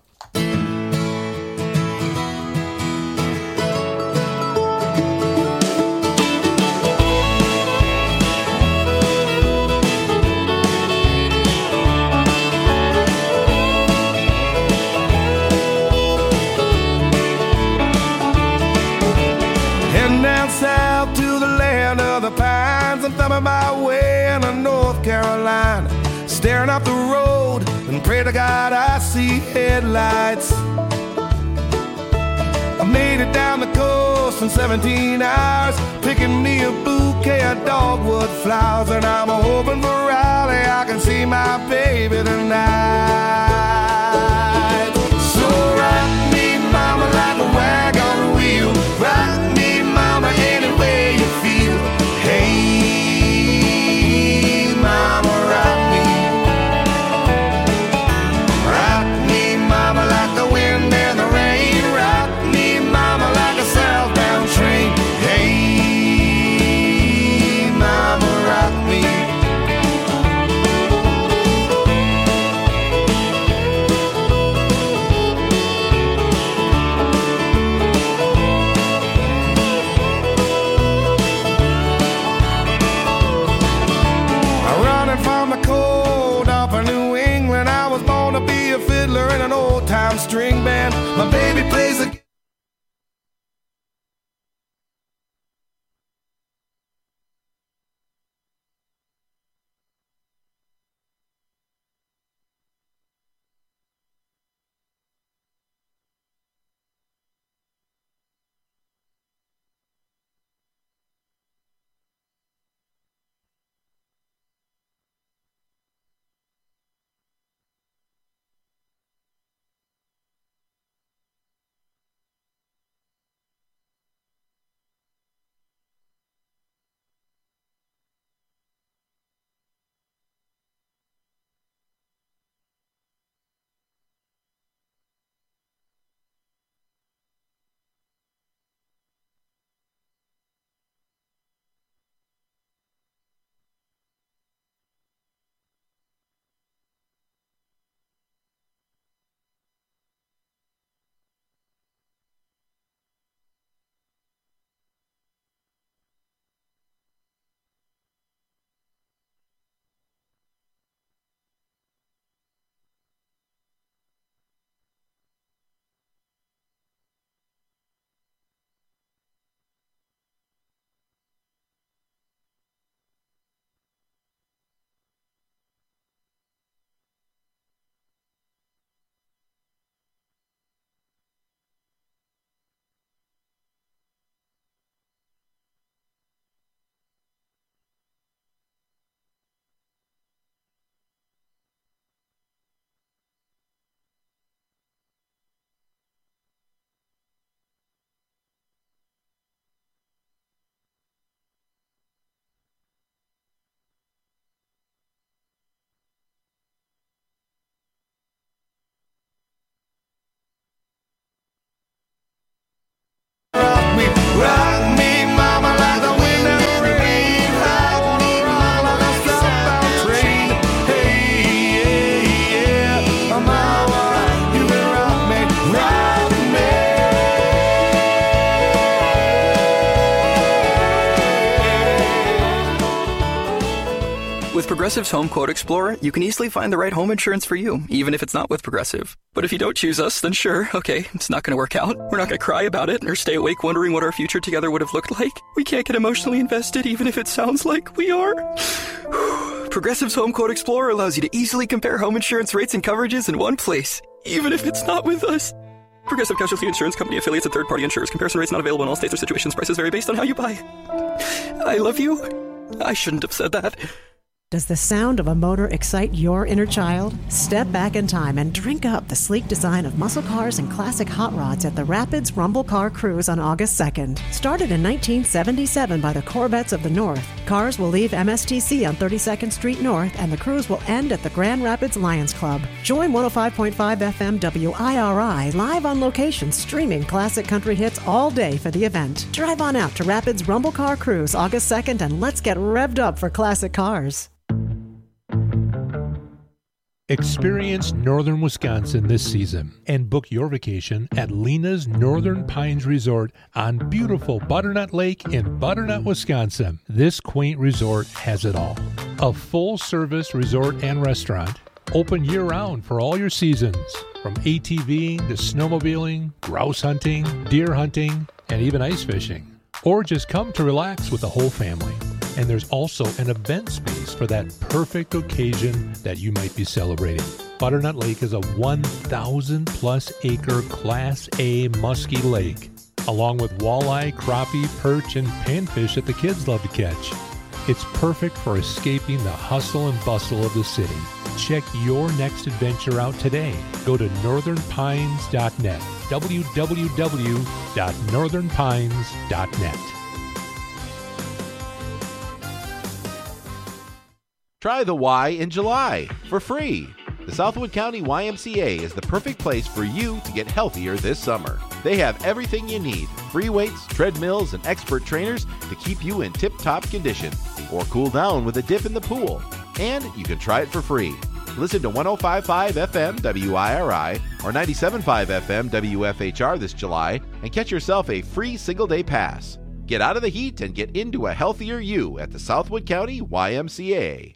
Speaker 10: Heading down south to the land of the pines. I'm thumbing my way into North Carolina, staring up the road and pray to God I see headlights. I made it down the coast in seventeen hours, picking me a bouquet of dogwood flowers, and I'm hoping for Raleigh I can see my baby tonight. So rock me, mama, like a wagon wheel. Rock me, mama, any way you feel. Hey, mama, rock me. Rock me, mama, like the wind and the rain. Rock me, mama, like a southbound train. Hey, mama, rock me. Running from the cold off of New England, I was born to be a fiddler in an old-time string band. My baby plays the rock me, mama, like the wind and the rain. Rock me, mama, like a southbound train. Hey, yeah, yeah, mama, you can rock me, rock me.
Speaker 16: With Progressive's Home Quote Explorer, you can easily find the right home insurance for you, even if it's not with Progressive. But if you don't choose us, then sure, okay, it's not going to work out. We're not going to cry about it or stay awake wondering what our future together would have looked like. We can't get emotionally invested, even if it sounds like we are. Progressive's Home Quote Explorer allows you to easily compare home insurance rates and coverages in one place, even if it's not with us. Progressive Casualty Insurance Company affiliates and third-party insurers. Comparison rates not available in all states or situations. Prices vary based on how you buy. I love you. I shouldn't have said that.
Speaker 17: Does the sound of a motor excite your inner child? Step back in time and drink up the sleek design of muscle cars and classic hot rods at the Rapids Rumble Car Cruise on August second. Started in nineteen seventy-seven by the Corvettes of the North, cars will leave M S T C on thirty-second Street North and the cruise will end at the Grand Rapids Lions Club. Join one oh five point five F M W I R I live on location streaming classic country hits all day for the event. Drive on out to Rapids Rumble Car Cruise August second and let's get revved up for classic cars.
Speaker 14: Experience northern Wisconsin this season and book your vacation at Lena's Northern Pines Resort on beautiful Butternut Lake in Butternut, Wisconsin. This quaint resort has it all. A full-service resort and restaurant, open year-round for all your seasons, from ATVing to snowmobiling, grouse hunting, deer hunting, and even ice fishing. Or just come to relax with the whole family. And there's also an event space for that perfect occasion that you might be celebrating. Butternut Lake is a one thousand plus acre Class A musky lake, along with walleye, crappie, perch, and panfish that the kids love to catch. It's perfect for escaping the hustle and bustle of the city. Check your next adventure out today. Go to northern pines dot net, w w w dot northern pines dot net.
Speaker 18: Try the Y in July for free. The Southwood County Y M C A is the perfect place for you to get healthier this summer. They have everything you need, free weights, treadmills, and expert trainers to keep you in tip-top condition. Or cool down with a dip in the pool. And you can try it for free. Listen to one oh five point five F M W I R I or ninety-seven point five F M W F H R this July and catch yourself a free single-day pass. Get out of the heat and get into a healthier you at the Southwood County Y M C A.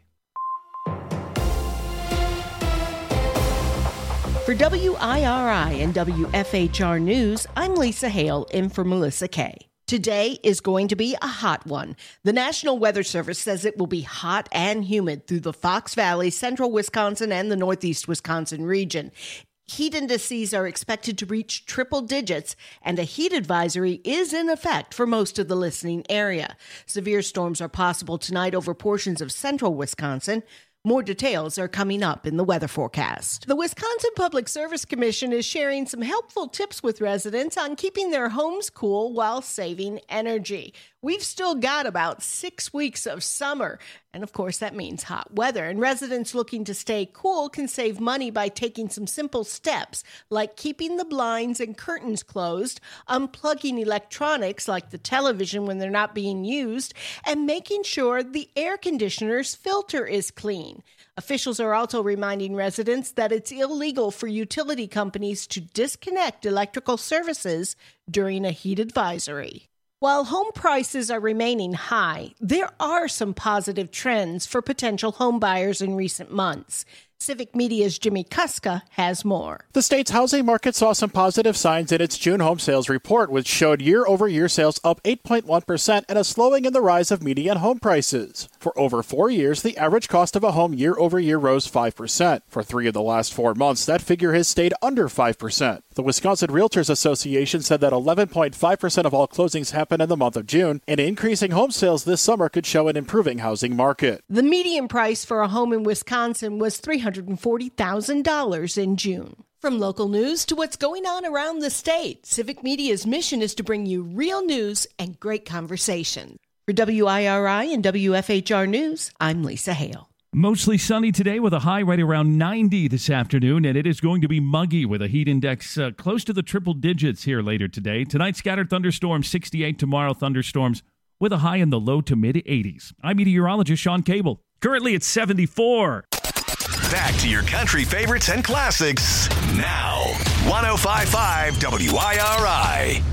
Speaker 19: For W I R I and W F H R News, I'm Lisa Hale in for Melissa Kay. Today is going to be a hot one. The National Weather Service says it will be hot and humid through the Fox Valley, central Wisconsin, and the northeast Wisconsin region. Heat indices are expected to reach triple digits, and a heat advisory is in effect for most of the listening area. Severe storms are possible tonight over portions of central Wisconsin. More details are coming up in the weather forecast. The Wisconsin Public Service Commission is sharing some helpful tips with residents on keeping their homes cool while saving energy. We've still got about six weeks of summer, and of course that means hot weather. And residents looking to stay cool can save money by taking some simple steps, like keeping the blinds and curtains closed, unplugging electronics like the television when they're not being used, and making sure the air conditioner's filter is clean. Officials are also reminding residents that it's illegal for utility companies to disconnect electrical services during a heat advisory. While home prices are remaining high, there are some positive trends for potential home buyers in recent months. Civic Media's Jimmy Kuska has more.
Speaker 20: The state's housing market saw some positive signs in its June home sales report, which showed year-over-year sales up eight point one percent and a slowing in the rise of median home prices. For over four years, the average cost of a home year-over-year rose five percent. For three of the last four months, that figure has stayed under five percent. The Wisconsin Realtors Association said that eleven point five percent of all closings happened in the month of June, and increasing home sales this summer could show an improving housing market.
Speaker 19: The median price for a home in Wisconsin was three hundred forty thousand dollars in June. From local news to what's going on around the state, Civic Media's mission is to bring you real news and great conversation. For W I R I and W F H R News, I'm Lisa Hale.
Speaker 1: Mostly sunny today with a high right around ninety this afternoon, and it is going to be muggy with a heat index uh, close to the triple digits here later today. Tonight, scattered thunderstorms, sixty-eight. Tomorrow, thunderstorms with a high in the low to mid-eighties. I'm meteorologist Sean Cable. Currently at seventy-four.
Speaker 9: Back to your country favorites and classics now. one oh five point five W I R I.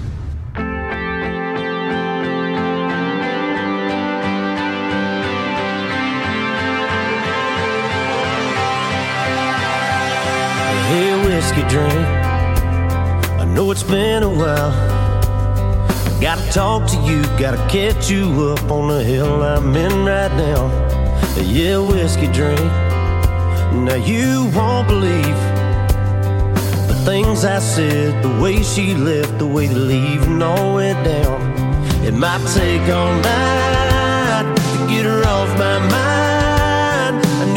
Speaker 21: Hey, whiskey drink, I know it's been a while. Gotta talk to you, gotta catch you up on the hill I'm in right now. Yeah, whiskey drink, now you won't believe the things I said, the way she left, the way the leaving all went down. It might take all night to get her off my mind.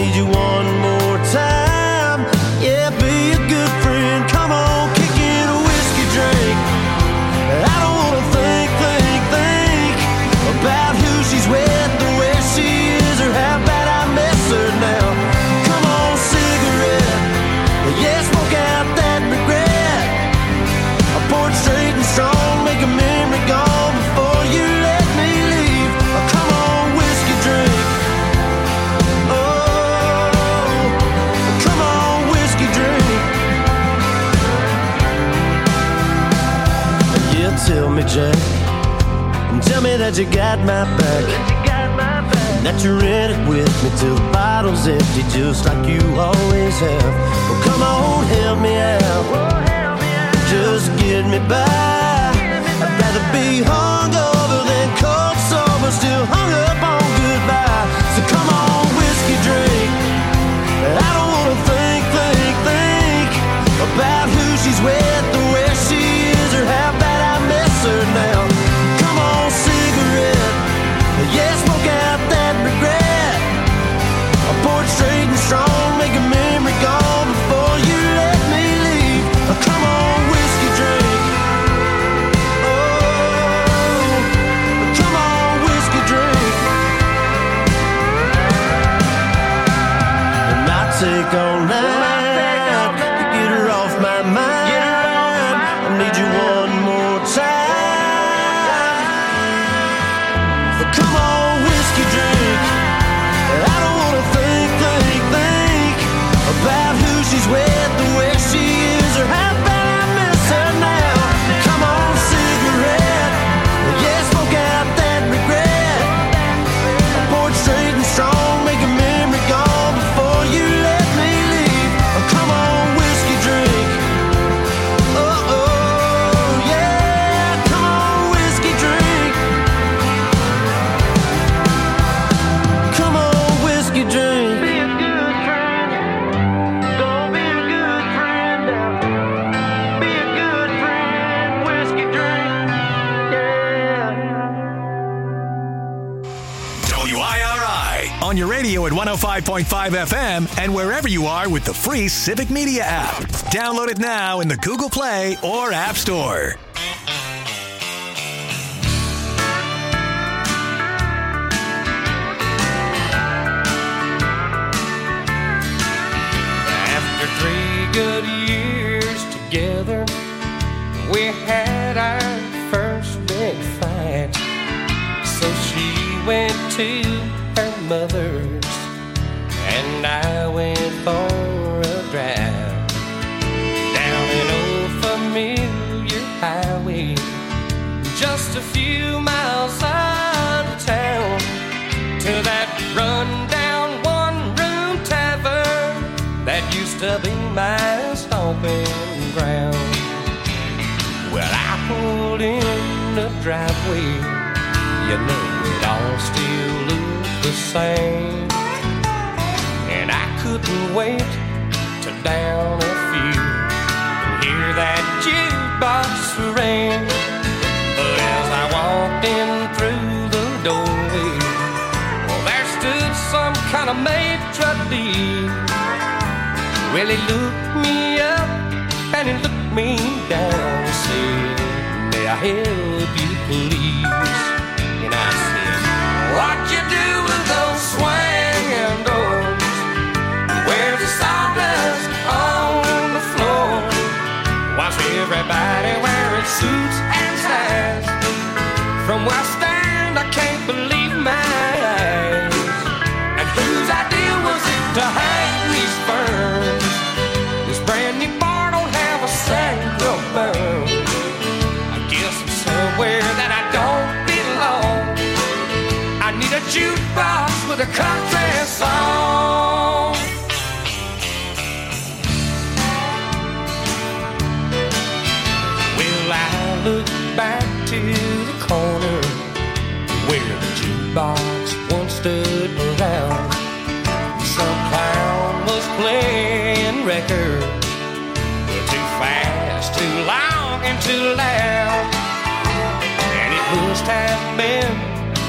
Speaker 21: need you one more time. Yeah, be a good friend. Come on, kick in a whiskey drink. I don't wanna think, think, think about who she's with or where she is or how bad I miss her now. Come on, cigarette. Yeah, smoke out that regret. I pour it straight and strong, make a memory gone before you let me leave. Oh, come on, whiskey drink. Oh, come on, whiskey drink. Yeah, tell me, Jack, tell me that you got my back, and that you're in it with me till the bottle's empty, just like you always have. Well, come on, help me out, just get me by. I'd rather be hungover than cold sober, still hung up on goodbye. So come on, whiskey drink. I don't wanna think, think, think about who she's with or where she is or how bad I miss her now. Come on, cigarette. Yeah, smoke out that regret. I pour it straight and strong, make a memory gone before you let me leave. Oh, come on, whiskey drink. Oh, come on, whiskey drink. And I take all night to get her off my mind. I need you one more time. So come on, whiskey drink. I don't wanna think, think, think about who she's with or where she is or how bad I miss her now. Come on, cigarette. Yeah, smoke out that regret. I pour it straight and strong, make a memory gone before you let me leave. Oh, come on, whiskey drink. Oh, oh, yeah, come on, whiskey drink. Come on, whiskey drink. Be a good friend. Don't be a good friend now. Be a good friend. Whiskey drink. Yeah.
Speaker 9: W I R I on your radio at one oh five point five F M and wherever you are with the free Civic Media app. Download it now in the Google Play or App Store.
Speaker 11: After three good years together, we had our first big fight. So she went to her mother's, and I went for a drive down an old familiar highway, just a few miles out of town, to that rundown one-room tavern that used to be my stomping ground. Well, I pulled in the driveway, you know it all still looked the same, and I couldn't wait to down a few and hear that jukebox ring. But as I walked in through the doorway, well, there stood some kind of maitre d'. Well, he looked me up and he looked me down and said, "May I help you, please?" And I said, "What you do with those swinging doors? Where's the sawdust on the floor? Why's everybody wearing suits and ties? From where I stand, I can't believe my eyes. And whose idea was it to hang these ferns? This brand new bar don't have a sanctuary. I guess I'm somewhere that I don't belong. I need a jukebox with a country song." Well, I look back to the corner where the jukebox once stood around. Some clown was playing records, too fast, too long, and too loud. And it must have been